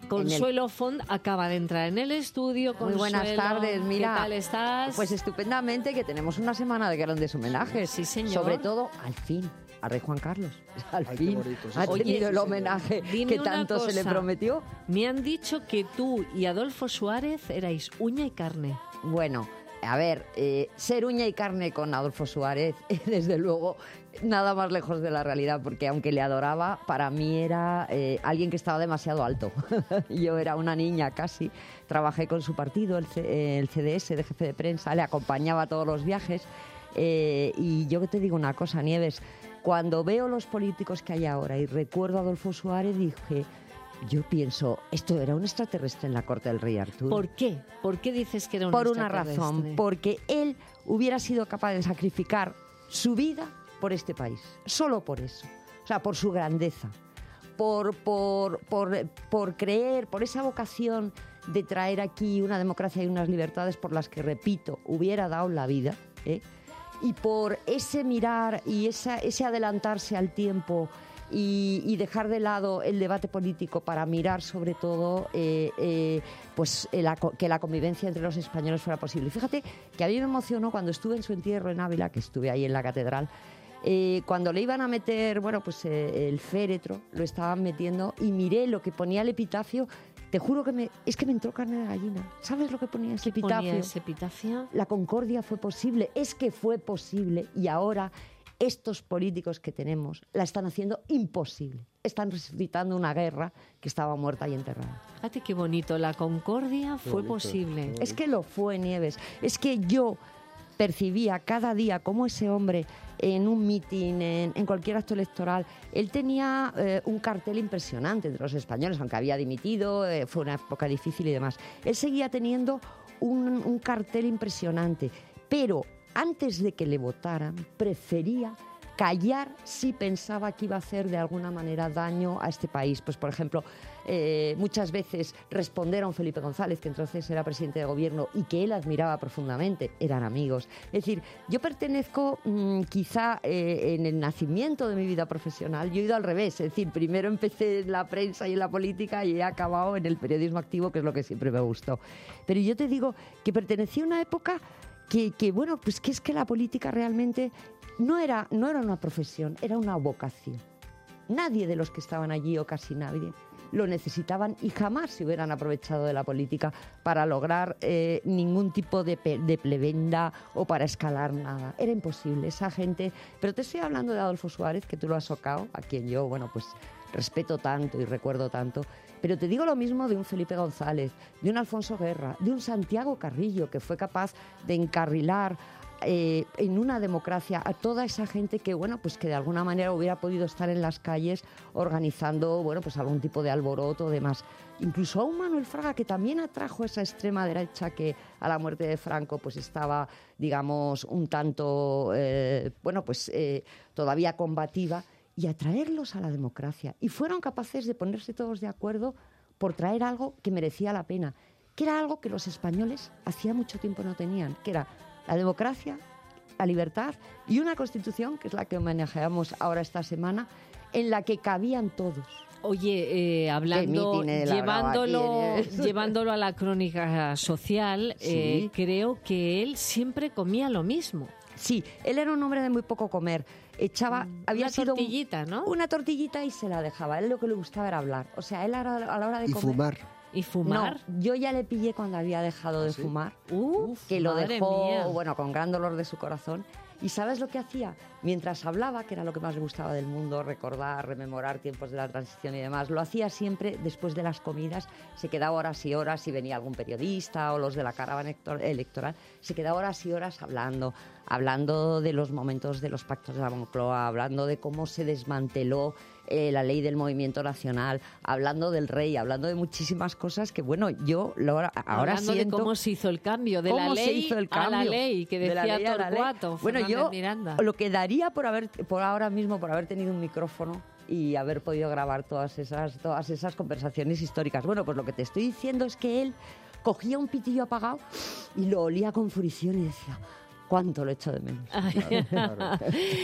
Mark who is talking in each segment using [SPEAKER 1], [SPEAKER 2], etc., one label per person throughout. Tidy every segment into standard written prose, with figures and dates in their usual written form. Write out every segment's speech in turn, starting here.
[SPEAKER 1] Consuelo Font acaba de entrar en el estudio.
[SPEAKER 2] Muy
[SPEAKER 1] Consuelo,
[SPEAKER 2] buenas tardes, mira.
[SPEAKER 1] ¿Qué tal estás?
[SPEAKER 2] Pues estupendamente, que tenemos una semana de grandes homenajes.
[SPEAKER 1] Sí, señor.
[SPEAKER 2] Sobre todo, al fin, al rey Juan Carlos. Al
[SPEAKER 3] Ay,
[SPEAKER 2] fin
[SPEAKER 3] qué bonito, sí,
[SPEAKER 2] ha
[SPEAKER 3] señor.
[SPEAKER 2] tenido el
[SPEAKER 3] Sí,
[SPEAKER 2] homenaje
[SPEAKER 1] Dime
[SPEAKER 2] que
[SPEAKER 1] una
[SPEAKER 2] tanto se le
[SPEAKER 1] cosa.
[SPEAKER 2] prometió.
[SPEAKER 1] Me han dicho que tú y Adolfo Suárez erais uña y carne.
[SPEAKER 2] Bueno, a ver, ser uña y carne con Adolfo Suárez, desde luego, nada más lejos de la realidad, porque aunque le adoraba, para mí era alguien que estaba demasiado alto. Yo era una niña casi, trabajé con su partido, el CDS, de jefe de prensa, le acompañaba a todos los viajes. Y yo te digo una cosa, Nieves, cuando veo los políticos que hay ahora y recuerdo a Adolfo Suárez, dije... Yo pienso, esto era un extraterrestre en la corte del rey Arturo.
[SPEAKER 1] ¿Por qué? ¿Por qué dices que era un
[SPEAKER 2] Por una
[SPEAKER 1] extraterrestre?
[SPEAKER 2] razón, porque él hubiera sido capaz de sacrificar su vida por este país, solo por eso, o sea, por su grandeza, por creer, por esa vocación de traer aquí una democracia y unas libertades por las que, repito, hubiera dado la vida, y por ese mirar y ese adelantarse al tiempo y dejar de lado el debate político para mirar sobre todo pues que la convivencia entre los españoles fuera posible. Fíjate que a mí me emocionó cuando estuve en su entierro en Ávila, que estuve ahí en la catedral, cuando le iban a meter, bueno, pues el féretro, lo estaban metiendo y miré lo que ponía el epitafio. Te juro que es que me entró carne de gallina. ¿Sabes lo que ponía ese epitafio?
[SPEAKER 1] ¿Ponía ese epitafio?
[SPEAKER 2] La concordia fue posible, es que fue posible y ahora estos políticos que tenemos la están haciendo imposible. Están resucitando una guerra que estaba muerta y enterrada.
[SPEAKER 1] Fíjate qué bonito, la concordia fue
[SPEAKER 3] bonito,
[SPEAKER 1] posible.
[SPEAKER 3] qué
[SPEAKER 2] Es que lo fue, Nieves. Es que yo percibía cada día cómo ese hombre en un mitin, en cualquier acto electoral, él tenía un cartel impresionante entre los españoles, aunque había dimitido, fue una época difícil y demás. Él seguía teniendo un cartel impresionante, pero antes de que le votaran, prefería callar si pensaba que iba a hacer de alguna manera daño a este país. Pues, por ejemplo, muchas veces responder a un Felipe González, que entonces era presidente de gobierno y que él admiraba profundamente, eran amigos. Es decir, yo pertenezco quizá en el nacimiento de mi vida profesional, yo he ido al revés, es decir, primero empecé en la prensa y en la política y he acabado en el periodismo activo, que es lo que siempre me gustó. Pero yo te digo que pertenecí a una época que bueno, pues que es que la política realmente no era una profesión, era una vocación. Nadie de los que estaban allí, o casi nadie, lo necesitaban y jamás se hubieran aprovechado de la política para lograr ningún tipo de plebenda o para escalar nada. Era imposible, esa gente... Pero te estoy hablando de Adolfo Suárez, que tú lo has socado, a quien yo, bueno, pues respeto tanto y recuerdo tanto. Pero te digo lo mismo de un Felipe González, de un Alfonso Guerra, de un Santiago Carrillo, que fue capaz de encarrilar en una democracia a toda esa gente que, bueno, pues que de alguna manera hubiera podido estar en las calles organizando, bueno, pues algún tipo de alboroto o demás. Incluso a un Manuel Fraga, que también atrajo esa extrema derecha que a la muerte de Franco pues estaba, digamos, un tanto, bueno, pues todavía combativa, y atraerlos a la democracia. Y fueron capaces de ponerse todos de acuerdo por traer algo que merecía la pena, que era algo que los españoles hacía mucho tiempo no tenían, que era la democracia, la libertad y una Constitución, que es la que homenajeamos ahora esta semana, en la que cabían todos.
[SPEAKER 1] Oye, hablando, llevándolo a la crónica social,
[SPEAKER 2] Sí.
[SPEAKER 1] creo que él siempre comía lo mismo.
[SPEAKER 2] Sí, él era un hombre de muy poco comer. Había
[SPEAKER 1] Una
[SPEAKER 2] sido
[SPEAKER 1] tortillita, ¿no?
[SPEAKER 2] Una tortillita y se la dejaba. Él lo que le gustaba era hablar. O sea, él a la hora de
[SPEAKER 3] Y
[SPEAKER 2] comer...
[SPEAKER 3] fumar.
[SPEAKER 1] ¿Y fumar?
[SPEAKER 2] No, yo ya le pillé cuando había dejado de
[SPEAKER 3] ¿sí?
[SPEAKER 2] fumar.
[SPEAKER 1] Uf,
[SPEAKER 2] Que lo
[SPEAKER 1] madre
[SPEAKER 2] dejó,
[SPEAKER 1] mía.
[SPEAKER 2] bueno, con gran dolor de su corazón. ¿Y sabes lo que hacía? Mientras hablaba, que era lo que más le gustaba del mundo, recordar, rememorar tiempos de la transición y demás, lo hacía siempre después de las comidas, se quedaba horas y horas, y venía algún periodista o los de la caravana electoral, se quedaba horas y horas hablando de los momentos de los pactos de la Moncloa, hablando de cómo se desmanteló la ley del movimiento nacional, hablando del rey, hablando de muchísimas cosas que, bueno, yo ahora
[SPEAKER 1] Hablando
[SPEAKER 2] siento...
[SPEAKER 1] de cómo se hizo el cambio de la ley a la ley, que
[SPEAKER 2] de la
[SPEAKER 1] decía
[SPEAKER 2] ley a la ley.
[SPEAKER 1] Torcuato,
[SPEAKER 2] Bueno,
[SPEAKER 1] Fernández
[SPEAKER 2] yo
[SPEAKER 1] Miranda.
[SPEAKER 2] lo que daría por ahora mismo, por haber tenido un micrófono y haber podido grabar todas esas conversaciones históricas. Bueno, pues lo que te estoy diciendo es que él cogía un pitillo apagado y lo olía con fruición y decía... cuánto lo echo de menos.
[SPEAKER 3] Claro.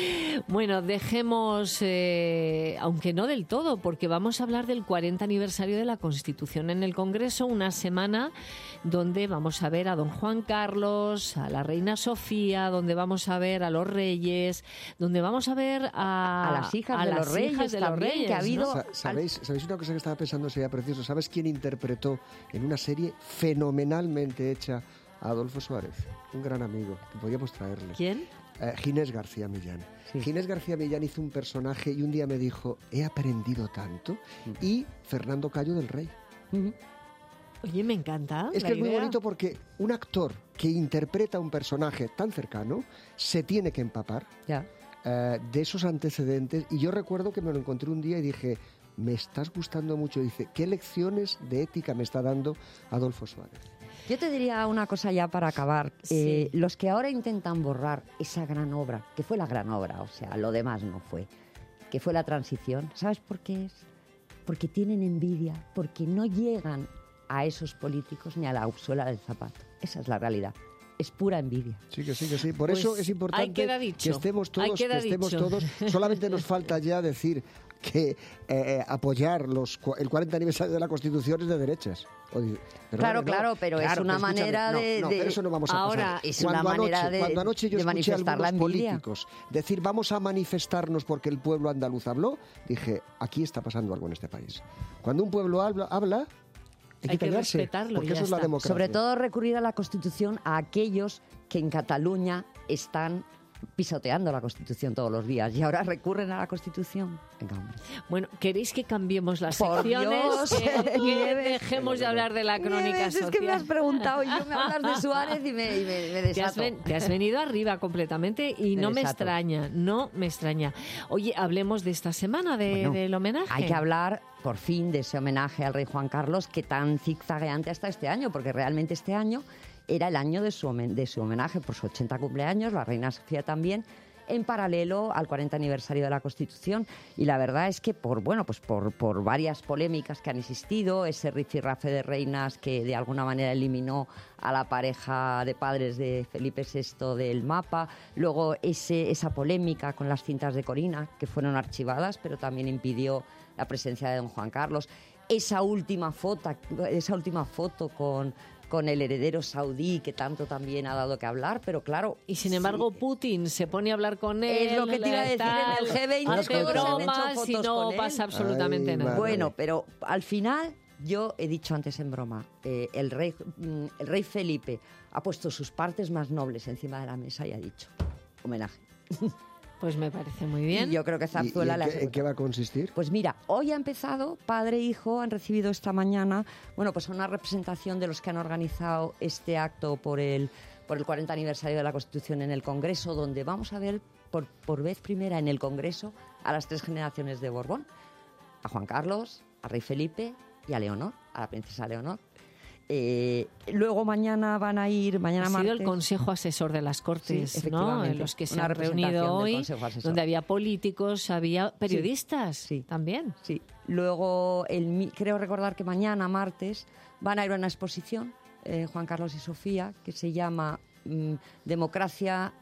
[SPEAKER 1] Bueno, dejemos, aunque no del todo, porque vamos a hablar del 40 aniversario de la Constitución en el Congreso, una semana donde vamos a ver a don Juan Carlos, a la reina Sofía, donde vamos a ver a los reyes, donde vamos a ver
[SPEAKER 2] A las hijas de los reyes también, que ha habido...
[SPEAKER 3] ¿Sabéis una cosa que estaba pensando? Sería precioso. ¿Sabes quién interpretó en una serie fenomenalmente hecha a Adolfo Suárez? Un gran amigo, que podíamos traerle.
[SPEAKER 1] ¿Quién?
[SPEAKER 3] Ginés García Millán.
[SPEAKER 2] Sí.
[SPEAKER 3] Ginés García Millán hizo un personaje y un día me dijo, he aprendido tanto. Y Fernando Cayo del Rey.
[SPEAKER 2] Ujú.
[SPEAKER 1] Oye, me encanta.
[SPEAKER 3] Es
[SPEAKER 1] la
[SPEAKER 3] que es muy
[SPEAKER 1] idea.
[SPEAKER 3] bonito porque un actor que interpreta un personaje tan cercano se tiene que empapar
[SPEAKER 2] Ya.
[SPEAKER 3] de esos antecedentes. Y yo recuerdo que me lo encontré un día y dije, me estás gustando mucho. Dice, ¿qué lecciones de ética me está dando Adolfo Suárez?
[SPEAKER 2] Yo te diría una cosa ya para acabar.
[SPEAKER 1] Sí.
[SPEAKER 2] Los que ahora intentan borrar esa gran obra, que fue la gran obra, o sea, lo demás no fue, que fue la transición, ¿sabes por qué es? Porque tienen envidia, porque no llegan a esos políticos ni a la suela del zapato. Esa es la realidad. Es pura envidia.
[SPEAKER 3] Sí, que sí, que sí. Por
[SPEAKER 1] Pues
[SPEAKER 3] eso es
[SPEAKER 1] ahí
[SPEAKER 3] importante
[SPEAKER 1] queda dicho.
[SPEAKER 3] que estemos todos,
[SPEAKER 1] Ahí queda
[SPEAKER 3] que estemos
[SPEAKER 1] dicho.
[SPEAKER 3] todos. Solamente nos falta ya decir que apoyar el 40 aniversario de la Constitución es de derechas.
[SPEAKER 2] Claro, pero es una
[SPEAKER 3] escúchame,
[SPEAKER 2] manera de-
[SPEAKER 3] No,
[SPEAKER 2] de-
[SPEAKER 3] pero eso no vamos a
[SPEAKER 1] Ahora,
[SPEAKER 3] pasar.
[SPEAKER 2] es una manera
[SPEAKER 3] Cuando anoche yo
[SPEAKER 2] de
[SPEAKER 3] escuché a
[SPEAKER 2] manifestar la
[SPEAKER 3] algunos
[SPEAKER 2] envidia.
[SPEAKER 3] políticos decir vamos a manifestarnos porque el pueblo andaluz habló, dije, aquí está pasando algo en este país. Cuando un pueblo habla hay que callarse,
[SPEAKER 1] respetarlo y
[SPEAKER 3] porque
[SPEAKER 1] ya
[SPEAKER 3] eso es la
[SPEAKER 1] está.
[SPEAKER 3] democracia.
[SPEAKER 2] Sobre todo recurrir a la Constitución a aquellos que en Cataluña están pisoteando la Constitución todos los días y ahora recurren a la Constitución. Venga, hombre.
[SPEAKER 1] Bueno, ¿queréis que cambiemos las
[SPEAKER 2] Por
[SPEAKER 1] secciones?
[SPEAKER 2] Dios,
[SPEAKER 1] Que
[SPEAKER 2] Nieves.
[SPEAKER 1] dejemos de hablar de la crónica
[SPEAKER 2] Nieves,
[SPEAKER 1] social.
[SPEAKER 2] es que me has preguntado y yo me hablas de Suárez y me desato.
[SPEAKER 1] Te has venido arriba completamente y
[SPEAKER 2] Me
[SPEAKER 1] no me
[SPEAKER 2] desato.
[SPEAKER 1] extraña. Oye, hablemos de esta semana
[SPEAKER 2] Bueno,
[SPEAKER 1] del homenaje.
[SPEAKER 2] Hay que hablar, por fin, de ese homenaje al rey Juan Carlos que tan zigzagueante hasta este año, porque realmente este año era el año de su homenaje por su 80 cumpleaños, la reina Sofía también, en paralelo al 40 aniversario de la Constitución. Y la verdad es que por varias polémicas que han existido, ese rifirrafe de reinas que de alguna manera eliminó a la pareja de padres de Felipe VI del mapa, luego esa polémica con las cintas de Corina, que fueron archivadas, pero también impidió la presencia de don Juan Carlos, esa última foto con el heredero saudí, que tanto también ha dado que hablar, pero claro...
[SPEAKER 1] Y sin embargo,
[SPEAKER 2] sí,
[SPEAKER 1] Putin se pone a hablar con él.
[SPEAKER 2] Es lo que te iba a decir, en el G20
[SPEAKER 1] hace
[SPEAKER 2] todos han hecho
[SPEAKER 1] bromas y
[SPEAKER 2] fotos
[SPEAKER 1] no
[SPEAKER 2] con él.
[SPEAKER 1] pasa absolutamente
[SPEAKER 3] Ay,
[SPEAKER 1] nada.
[SPEAKER 3] madre.
[SPEAKER 2] Bueno, pero al final, yo he dicho antes en broma, el rey Felipe ha puesto sus partes más nobles encima de la mesa y ha dicho, homenaje.
[SPEAKER 1] Pues me parece muy bien.
[SPEAKER 2] Y yo creo que Zarzuela le ha
[SPEAKER 3] ¿En qué va a consistir?
[SPEAKER 2] Pues mira, hoy ha empezado, padre e hijo han recibido esta mañana, bueno, pues una representación de los que han organizado este acto por el 40 aniversario de la Constitución en el Congreso, donde vamos a ver por vez primera en el Congreso a las 3 generaciones de Borbón, a Juan Carlos, a rey Felipe y a Leonor, a la princesa Leonor. Luego mañana van a ir, mañana
[SPEAKER 1] Ha sido
[SPEAKER 2] martes...
[SPEAKER 1] el Consejo Asesor de las Cortes,
[SPEAKER 2] Sí,
[SPEAKER 1] ¿no?
[SPEAKER 2] efectivamente.
[SPEAKER 1] En los que se
[SPEAKER 2] Una
[SPEAKER 1] han reunido
[SPEAKER 2] representación del
[SPEAKER 1] hoy,
[SPEAKER 2] Consejo Asesor.
[SPEAKER 1] donde había políticos, había periodistas
[SPEAKER 2] sí.
[SPEAKER 1] también.
[SPEAKER 2] Sí. Luego, creo recordar que mañana, martes, van a ir a una exposición, Juan Carlos y Sofía, que se llama Democracia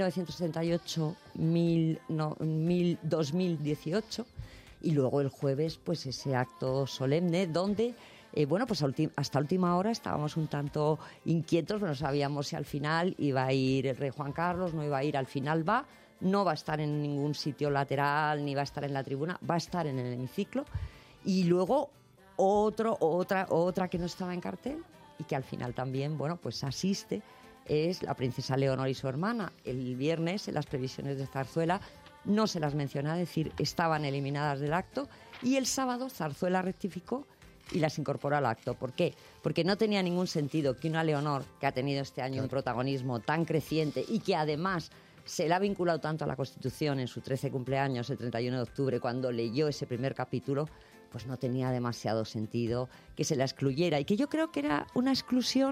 [SPEAKER 2] 1978-2018. Y luego el jueves, pues ese acto solemne donde... pues hasta última hora estábamos un tanto inquietos, no sabíamos si al final iba a ir el rey Juan Carlos, no iba a ir, al final no va a estar en ningún sitio lateral, ni va a estar en la tribuna, va a estar en el hemiciclo. Y luego otra que no estaba en cartel y que al final también, pues asiste, es la princesa Leonor y su hermana. El viernes, en las previsiones de Zarzuela, no se las menciona, es decir, estaban eliminadas del acto, y el sábado Zarzuela rectificó y las incorporó al acto. ¿Por qué? Porque no tenía ningún sentido que una Leonor, que ha tenido este año un protagonismo tan creciente y que además se le ha vinculado tanto a la Constitución en su 13 cumpleaños, el 31 de octubre, cuando leyó ese primer capítulo, pues no tenía demasiado sentido que se la excluyera. Y que yo creo que era una exclusión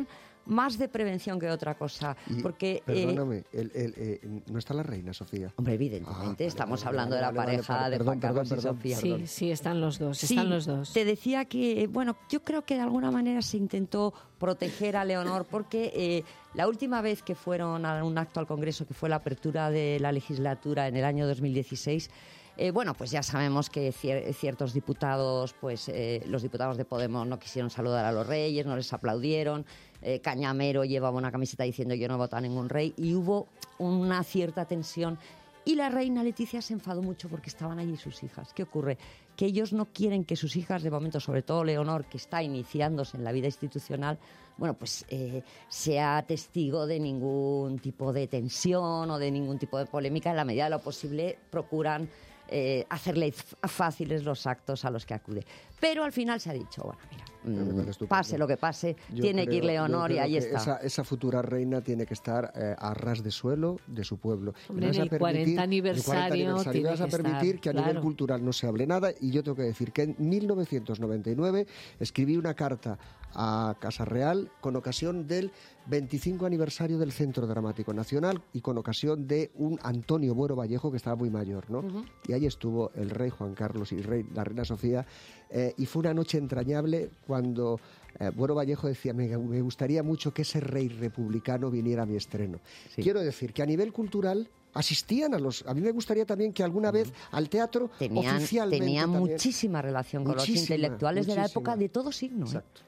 [SPEAKER 2] más de prevención que otra cosa.
[SPEAKER 3] Y,
[SPEAKER 2] porque
[SPEAKER 3] perdóname, ¿no está la reina Sofía?
[SPEAKER 2] Hombre, evidentemente, estamos hablando de la pareja de Juan Carlos y Sofía.
[SPEAKER 1] Sí, están los dos,
[SPEAKER 2] Sí,
[SPEAKER 1] están los dos.
[SPEAKER 2] te decía que, bueno, yo creo que de alguna manera se intentó proteger a Leonor porque la última vez que fueron a un acto al Congreso, que fue la apertura de la legislatura en el año 2016, bueno, pues ya sabemos que ciertos diputados, pues los diputados de Podemos no quisieron saludar a los reyes, no les aplaudieron. Cañamero llevaba una camiseta diciendo yo no he votado a ningún rey y hubo una cierta tensión. Y la reina Leticia se enfadó mucho porque estaban allí sus hijas. ¿Qué ocurre? Que ellos no quieren que sus hijas, de momento, sobre todo Leonor, que está iniciándose en la vida institucional, bueno, pues sea testigo de ningún tipo de tensión o de ningún tipo de polémica. En la medida de lo posible procuran hacerle fáciles los actos a los que acude. Pero al final se ha dicho, bueno, mira, pase lo que pase, tiene que ir Leonor y ahí está.
[SPEAKER 3] Esa futura reina tiene que estar a ras de suelo de su pueblo.
[SPEAKER 1] Hombre, en el 40 aniversario
[SPEAKER 3] tiene vas a permitir que a nivel cultural no se hable nada, y yo tengo que decir que en 1999 escribí una carta a Casa Real con ocasión del 25 aniversario del Centro Dramático Nacional y con ocasión de un Antonio Buero Vallejo que estaba muy mayor, ¿no? Uh-huh. Y ahí estuvo el rey Juan Carlos y la reina Sofía, y fue una noche entrañable cuando Buero Vallejo decía, me gustaría mucho que ese rey republicano viniera a mi estreno. Sí. Quiero decir que a nivel cultural asistían a mí me gustaría también que alguna vez al teatro oficialmente
[SPEAKER 2] tenían muchísima relación con los intelectuales de la época de todo signo.
[SPEAKER 3] Exacto.